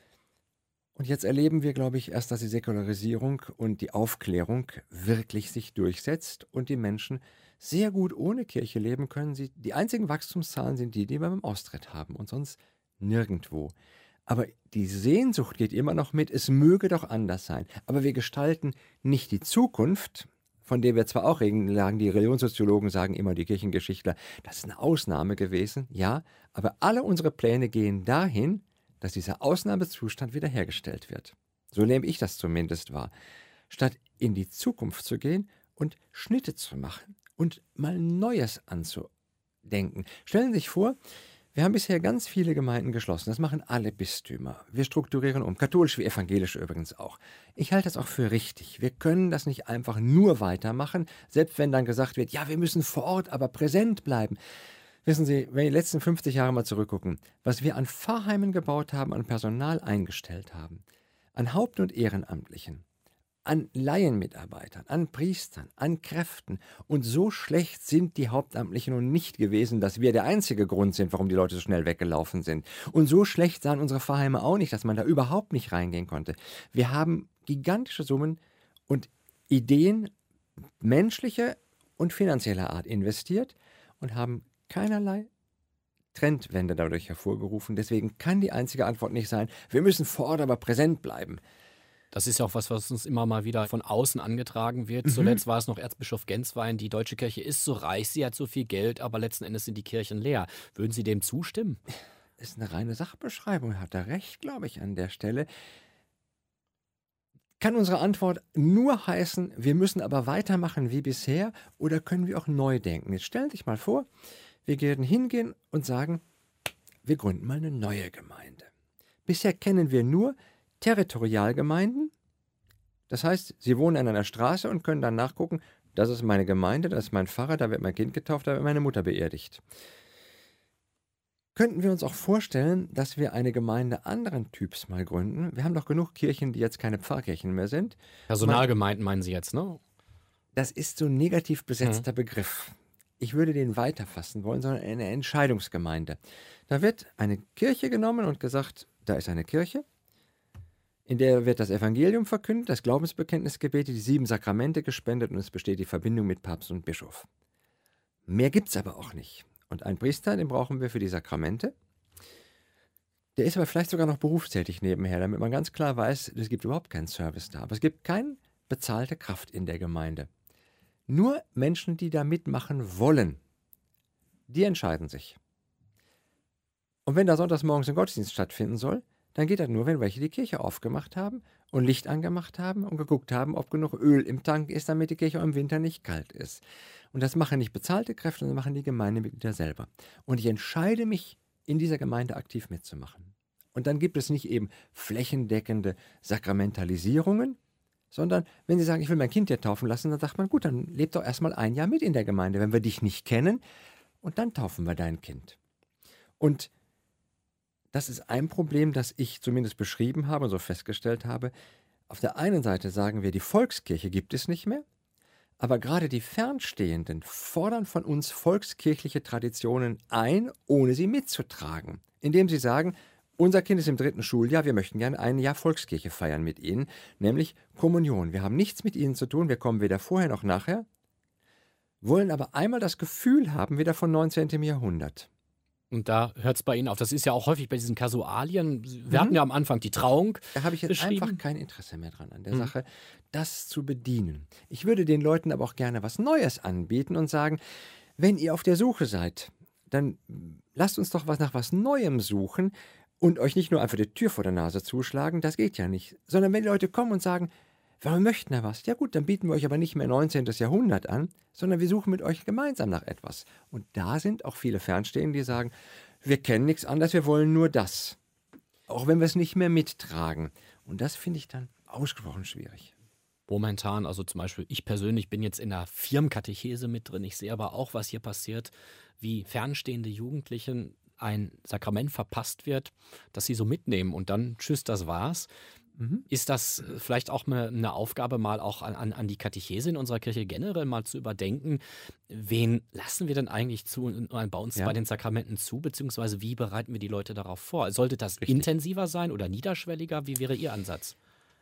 Und jetzt erleben wir, glaube ich, erst, dass die Säkularisierung und die Aufklärung wirklich sich durchsetzt und die Menschen sehr gut ohne Kirche leben können. Die einzigen Wachstumszahlen sind die wir beim Austritt haben und sonst nirgendwo. Aber die Sehnsucht geht immer noch mit, es möge doch anders sein. Aber wir gestalten nicht die Zukunft, von der wir zwar auch reden, die Religionssoziologen sagen immer, die Kirchengeschichtler, das ist eine Ausnahme gewesen, ja, aber alle unsere Pläne gehen dahin, dass dieser Ausnahmezustand wiederhergestellt wird. So nehme ich das zumindest wahr. Statt in die Zukunft zu gehen und Schnitte zu machen und mal Neues anzudenken. Stellen Sie sich vor, wir haben bisher ganz viele Gemeinden geschlossen. Das machen alle Bistümer. Wir strukturieren um, katholisch wie evangelisch übrigens auch. Ich halte das auch für richtig. Wir können das nicht einfach nur weitermachen, selbst wenn dann gesagt wird, ja, wir müssen vor Ort aber präsent bleiben. Wissen Sie, wenn wir die letzten 50 Jahre mal zurückgucken, was wir an Pfarrheimen gebaut haben, an Personal eingestellt haben, an Haupt- und Ehrenamtlichen, an Laienmitarbeitern, an Priestern, an Kräften. Und so schlecht sind die Hauptamtlichen nun nicht gewesen, dass wir der einzige Grund sind, warum die Leute so schnell weggelaufen sind. Und so schlecht sahen unsere Pfarrheime auch nicht, dass man da überhaupt nicht reingehen konnte. Wir haben gigantische Summen und Ideen menschlicher und finanzieller Art investiert und haben keinerlei Trendwende dadurch hervorgerufen. Deswegen kann die einzige Antwort nicht sein, wir müssen vor Ort aber präsent bleiben. Das ist ja auch was uns immer mal wieder von außen angetragen wird. Zuletzt war es noch Erzbischof Genswein, die deutsche Kirche ist so reich, sie hat so viel Geld, aber letzten Endes sind die Kirchen leer. Würden Sie dem zustimmen? Das ist eine reine Sachbeschreibung, hat er recht, glaube ich, an der Stelle. Kann unsere Antwort nur heißen, wir müssen aber weitermachen wie bisher, oder können wir auch neu denken? Jetzt stellen Sie sich mal vor, wir werden hingehen und sagen, wir gründen mal eine neue Gemeinde. Bisher kennen wir nur Territorialgemeinden, Das heißt, sie wohnen an einer Straße und können dann nachgucken, das ist meine Gemeinde, das ist mein Pfarrer, da wird mein Kind getauft, da wird meine Mutter beerdigt. Könnten wir uns auch vorstellen, dass wir eine Gemeinde anderen Typs mal gründen? Wir haben doch genug Kirchen, die jetzt keine Pfarrkirchen mehr sind. Personalgemeinden meinen Sie jetzt, ne? Das ist so ein negativ besetzter Begriff. Ich würde den weiterfassen wollen, sondern eine Entscheidungsgemeinde. Da wird eine Kirche genommen und gesagt, da ist eine Kirche, in der wird das Evangelium verkündet, das Glaubensbekenntnis gebetet, die 7 Sakramente gespendet und es besteht die Verbindung mit Papst und Bischof. Mehr gibt es aber auch nicht. Und einen Priester, den brauchen wir für die Sakramente. Der ist aber vielleicht sogar noch berufstätig nebenher, damit man ganz klar weiß, es gibt überhaupt keinen Service da. Aber es gibt keine bezahlte Kraft in der Gemeinde. Nur Menschen, die da mitmachen wollen, die entscheiden sich. Und wenn da sonntags morgens ein Gottesdienst stattfinden soll, dann geht das nur, wenn welche die Kirche aufgemacht haben und Licht angemacht haben und geguckt haben, ob genug Öl im Tank ist, damit die Kirche auch im Winter nicht kalt ist. Und das machen nicht bezahlte Kräfte, sondern machen die Gemeindemitglieder selber. Und ich entscheide mich, in dieser Gemeinde aktiv mitzumachen. Und dann gibt es nicht eben flächendeckende Sakramentalisierungen, sondern wenn Sie sagen, ich will mein Kind hier taufen lassen, dann sagt man, gut, dann leb doch erstmal ein Jahr mit in der Gemeinde, wenn wir dich nicht kennen, und dann taufen wir dein Kind. Und das ist ein Problem, das ich zumindest beschrieben habe und so festgestellt habe. Auf der einen Seite sagen wir, die Volkskirche gibt es nicht mehr, aber gerade die Fernstehenden fordern von uns volkskirchliche Traditionen ein, ohne sie mitzutragen, indem sie sagen, unser Kind ist im 3. Schuljahr, wir möchten gerne ein Jahr Volkskirche feiern mit Ihnen, nämlich Kommunion. Wir haben nichts mit Ihnen zu tun, wir kommen weder vorher noch nachher, wollen aber einmal das Gefühl haben, wieder von 19. Jahrhundert. Und da hört es bei Ihnen auf. Das ist ja auch häufig bei diesen Kasualien. Wir hatten ja am Anfang die Trauung. Da habe ich jetzt einfach kein Interesse mehr dran an der Sache, das zu bedienen. Ich würde den Leuten aber auch gerne was Neues anbieten und sagen, wenn ihr auf der Suche seid, dann lasst uns doch nach was Neuem suchen und euch nicht nur einfach die Tür vor der Nase zuschlagen, das geht ja nicht. Sondern wenn die Leute kommen und sagen, wir möchten ja was, ja gut, dann bieten wir euch aber nicht mehr 19. Jahrhundert an, sondern wir suchen mit euch gemeinsam nach etwas. Und da sind auch viele Fernstehende, die sagen, wir kennen nichts anderes, wir wollen nur das. Auch wenn wir es nicht mehr mittragen. Und das finde ich dann ausgesprochen schwierig. Momentan, also zum Beispiel, ich persönlich bin jetzt in der Firmenkatechese mit drin. Ich sehe aber auch, was hier passiert, wie fernstehende Jugendlichen ein Sakrament verpasst wird, das sie so mitnehmen und dann, tschüss, das war's. Ist das vielleicht auch eine Aufgabe, mal auch an die Katechese in unserer Kirche generell mal zu überdenken? Wen lassen wir denn eigentlich zu bei uns bei den Sakramenten zu, beziehungsweise wie bereiten wir die Leute darauf vor? Sollte das intensiver sein oder niederschwelliger? Wie wäre Ihr Ansatz?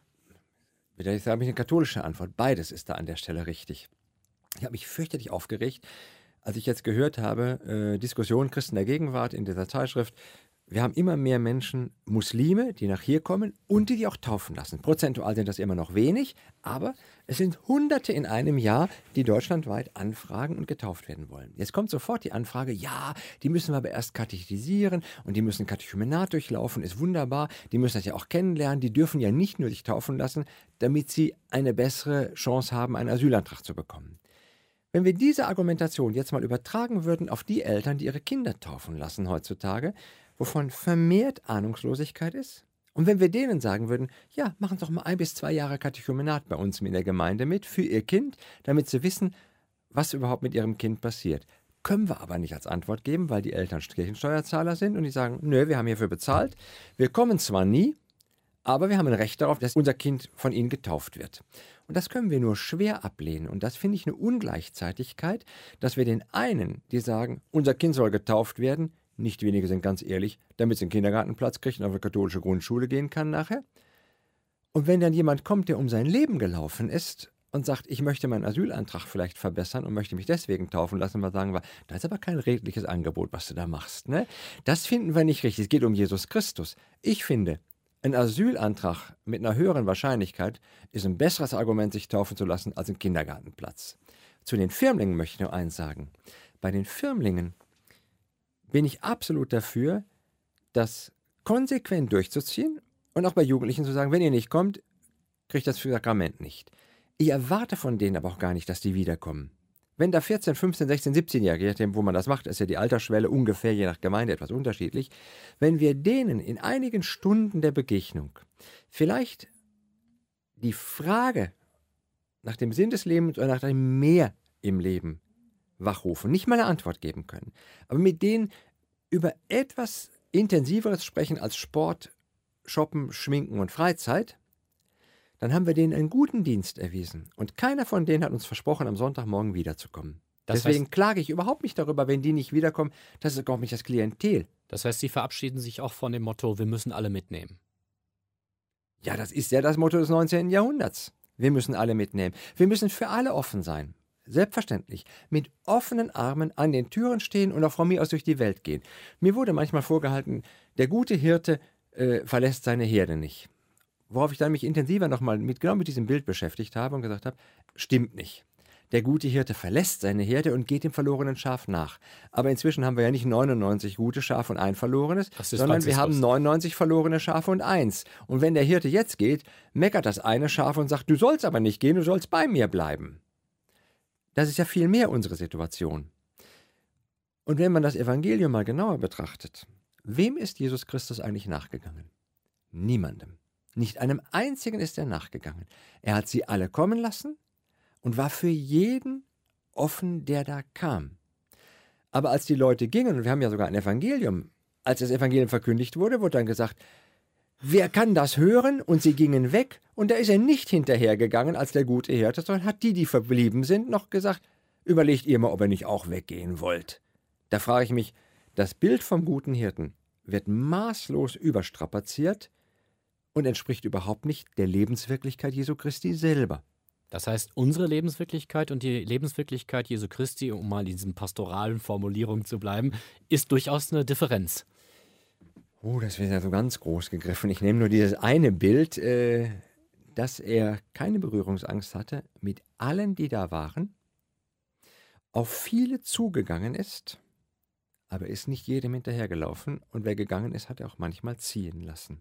Da habe ich eine katholische Antwort. Beides ist da an der Stelle richtig. Ich habe mich fürchterlich aufgeregt, als ich jetzt gehört habe, Diskussion Christen der Gegenwart in dieser Zeitschrift. Wir haben immer mehr Menschen, Muslime, die nach hier kommen und die auch taufen lassen. Prozentual sind das immer noch wenig, aber es sind Hunderte in einem Jahr, die deutschlandweit anfragen und getauft werden wollen. Jetzt kommt sofort die Anfrage, ja, die müssen wir aber erst katechisieren und die müssen Katechumenat durchlaufen, ist wunderbar, die müssen das ja auch kennenlernen, die dürfen ja nicht nur sich taufen lassen, damit sie eine bessere Chance haben, einen Asylantrag zu bekommen. Wenn wir diese Argumentation jetzt mal übertragen würden auf die Eltern, die ihre Kinder taufen lassen heutzutage, wovon vermehrt Ahnungslosigkeit ist. Und wenn wir denen sagen würden, ja, machen Sie doch mal 1 bis 2 Jahre Katechumenat bei uns in der Gemeinde mit für Ihr Kind, damit Sie wissen, was überhaupt mit Ihrem Kind passiert. Können wir aber nicht als Antwort geben, weil die Eltern Kirchensteuerzahler sind und die sagen, nö, wir haben hierfür bezahlt. Wir kommen zwar nie, aber wir haben ein Recht darauf, dass unser Kind von Ihnen getauft wird. Und das können wir nur schwer ablehnen. Und das finde ich eine Ungleichzeitigkeit, dass wir den einen, die sagen, unser Kind soll getauft werden, nicht wenige sind ganz ehrlich, damit es einen Kindergartenplatz kriegt und auf eine katholische Grundschule gehen kann nachher. Und wenn dann jemand kommt, der um sein Leben gelaufen ist und sagt, ich möchte meinen Asylantrag vielleicht verbessern und möchte mich deswegen taufen lassen, mal sagen wir, das ist aber kein redliches Angebot, was du da machst. Ne? Das finden wir nicht richtig. Es geht um Jesus Christus. Ich finde, ein Asylantrag mit einer höheren Wahrscheinlichkeit ist ein besseres Argument, sich taufen zu lassen, als ein Kindergartenplatz. Zu den Firmlingen möchte ich nur eins sagen. Bei den Firmlingen bin ich absolut dafür, das konsequent durchzuziehen und auch bei Jugendlichen zu sagen, wenn ihr nicht kommt, kriegt das Sakrament nicht. Ich erwarte von denen aber auch gar nicht, dass die wiederkommen. Wenn da 14, 15, 16, 17-Jährige, je nachdem, wo man das macht, ist ja die Altersschwelle ungefähr je nach Gemeinde etwas unterschiedlich, wenn wir denen in einigen Stunden der Begegnung vielleicht die Frage nach dem Sinn des Lebens oder nach dem Mehr im Leben wachrufen, nicht mal eine Antwort geben können, aber mit denen über etwas Intensiveres sprechen als Sport, Shoppen, Schminken und Freizeit, dann haben wir denen einen guten Dienst erwiesen. Und keiner von denen hat uns versprochen, am Sonntagmorgen wiederzukommen. Deswegen klage ich überhaupt nicht darüber, wenn die nicht wiederkommen. Das ist überhaupt nicht das Klientel. Das heißt, Sie verabschieden sich auch von dem Motto, wir müssen alle mitnehmen. Ja, das ist ja das Motto des 19. Jahrhunderts. Wir müssen alle mitnehmen. Wir müssen für alle offen sein. Selbstverständlich. Mit offenen Armen an den Türen stehen und auch von mir aus durch die Welt gehen. Mir wurde manchmal vorgehalten, der gute Hirte verlässt seine Herde nicht. Worauf ich dann mich intensiver nochmal genau mit diesem Bild beschäftigt habe und gesagt habe, stimmt nicht. Der gute Hirte verlässt seine Herde und geht dem verlorenen Schaf nach. Aber inzwischen haben wir ja nicht 99 gute Schafe und ein verlorenes, sondern wir haben 99 verlorene Schafe und eins. Und wenn der Hirte jetzt geht, meckert das eine Schaf und sagt, du sollst aber nicht gehen, du sollst bei mir bleiben. Das ist ja viel mehr unsere Situation. Und wenn man das Evangelium mal genauer betrachtet, wem ist Jesus Christus eigentlich nachgegangen? Niemandem. Nicht einem einzigen ist er nachgegangen. Er hat sie alle kommen lassen und war für jeden offen, der da kam. Aber als die Leute gingen, und wir haben ja sogar ein Evangelium, als das Evangelium verkündigt wurde, wurde dann gesagt, wer kann das hören? Und sie gingen weg. Und da ist er nicht hinterhergegangen als der gute Hirte, sondern hat die verblieben sind, noch gesagt, überlegt ihr mal, ob ihr nicht auch weggehen wollt. Da frage ich mich, das Bild vom guten Hirten wird maßlos überstrapaziert und entspricht überhaupt nicht der Lebenswirklichkeit Jesu Christi selber. Das heißt, unsere Lebenswirklichkeit und die Lebenswirklichkeit Jesu Christi, um mal in diesen pastoralen Formulierungen zu bleiben, ist durchaus eine Differenz. Oh, das wird ja so ganz groß gegriffen. Ich nehme nur dieses eine Bild, dass er keine Berührungsangst hatte mit allen, die da waren, auf viele zugegangen ist, aber ist nicht jedem hinterhergelaufen und wer gegangen ist, hat er auch manchmal ziehen lassen.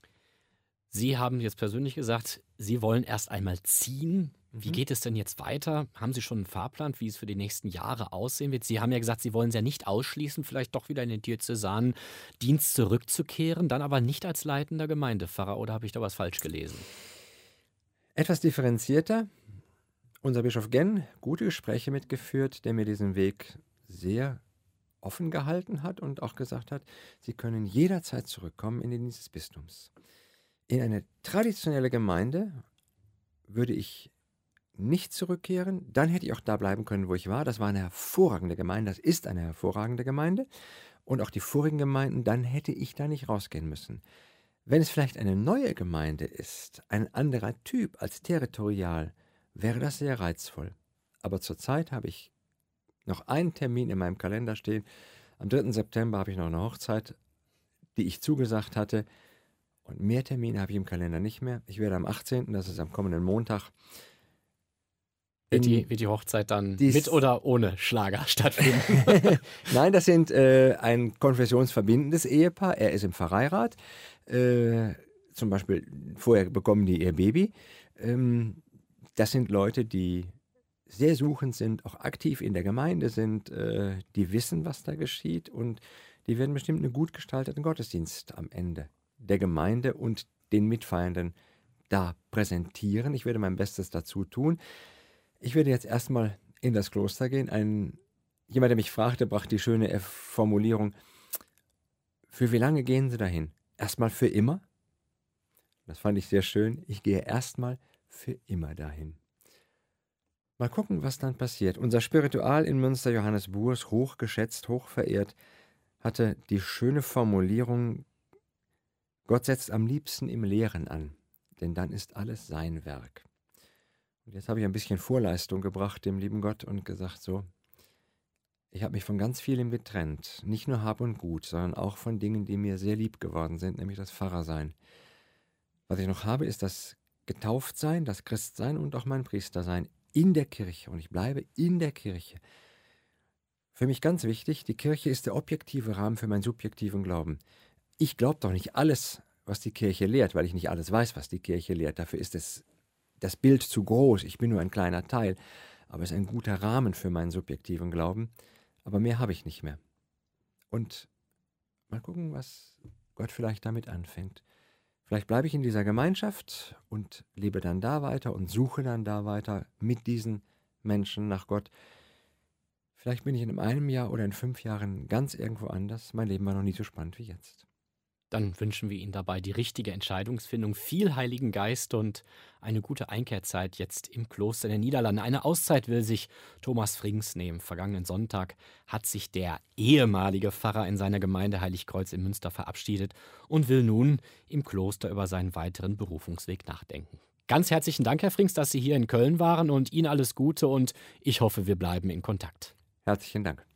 Sie haben jetzt persönlich gesagt, Sie wollen erst einmal ziehen. Wie geht es denn jetzt weiter? Haben Sie schon einen Fahrplan, wie es für die nächsten Jahre aussehen wird? Sie haben ja gesagt, Sie wollen es ja nicht ausschließen, vielleicht doch wieder in den diözesanen Dienst zurückzukehren, dann aber nicht als leitender Gemeindepfarrer, oder habe ich da was falsch gelesen? Etwas differenzierter. Unser Bischof Genn, gute Gespräche mitgeführt, der mir diesen Weg sehr offen gehalten hat und auch gesagt hat, Sie können jederzeit zurückkommen in den Dienst des Bistums. In eine traditionelle Gemeinde würde ich nicht zurückkehren, dann hätte ich auch da bleiben können, wo ich war. Das war eine hervorragende Gemeinde, das ist eine hervorragende Gemeinde. Und auch die vorigen Gemeinden, dann hätte ich da nicht rausgehen müssen. Wenn es vielleicht eine neue Gemeinde ist, ein anderer Typ als territorial, wäre das sehr reizvoll. Aber zurzeit habe ich noch einen Termin in meinem Kalender stehen. Am 3. September habe ich noch eine Hochzeit, die ich zugesagt hatte. Und mehr Termine habe ich im Kalender nicht mehr. Ich werde am 18., das ist am kommenden Montag. Wird die Hochzeit dann mit oder ohne Schlager stattfinden? Nein, das sind ein konfessionsverbindendes Ehepaar. Er ist im Pfarreirat. Zum Beispiel, vorher bekommen die ihr Baby. Das sind Leute, die sehr suchend sind, auch aktiv in der Gemeinde sind, die wissen, was da geschieht und die werden bestimmt einen gut gestalteten Gottesdienst am Ende der Gemeinde und den Mitfeiernden da präsentieren. Ich werde mein Bestes dazu tun. Ich werde jetzt erstmal in das Kloster gehen. Jemand, der mich fragte, brachte die schöne Formulierung, für wie lange gehen Sie dahin? Erstmal für immer? Das fand ich sehr schön. Ich gehe erstmal für immer dahin. Mal gucken, was dann passiert. Unser Spiritual in Münster, Johannes Buhrs, hochgeschätzt, hochverehrt, hatte die schöne Formulierung, Gott setzt am liebsten im Leeren an, denn dann ist alles sein Werk. Und jetzt habe ich ein bisschen Vorleistung gebracht dem lieben Gott und gesagt so, ich habe mich von ganz vielem getrennt, nicht nur Hab und Gut, sondern auch von Dingen, die mir sehr lieb geworden sind, nämlich das Pfarrersein. Was ich noch habe, ist das Getauftsein, das Christsein und auch mein Priestersein in der Kirche. Und ich bleibe in der Kirche. Für mich ganz wichtig, die Kirche ist der objektive Rahmen für meinen subjektiven Glauben. Ich glaube doch nicht alles, was die Kirche lehrt, weil ich nicht alles weiß, was die Kirche lehrt. Dafür ist das Bild zu groß. Ich bin nur ein kleiner Teil. Aber es ist ein guter Rahmen für meinen subjektiven Glauben. Aber mehr habe ich nicht mehr. Und mal gucken, was Gott vielleicht damit anfängt. Vielleicht bleibe ich in dieser Gemeinschaft und lebe dann da weiter und suche dann da weiter mit diesen Menschen nach Gott. Vielleicht bin ich in einem Jahr oder in 5 Jahren ganz irgendwo anders. Mein Leben war noch nie so spannend wie jetzt. Dann wünschen wir Ihnen dabei die richtige Entscheidungsfindung, viel Heiligen Geist und eine gute Einkehrzeit jetzt im Kloster der Niederlande. Eine Auszeit will sich Thomas Frings nehmen. Vergangenen Sonntag hat sich der ehemalige Pfarrer in seiner Gemeinde Heiligkreuz in Münster verabschiedet und will nun im Kloster über seinen weiteren Berufungsweg nachdenken. Ganz herzlichen Dank, Herr Frings, dass Sie hier in Köln waren und Ihnen alles Gute und ich hoffe, wir bleiben in Kontakt. Herzlichen Dank.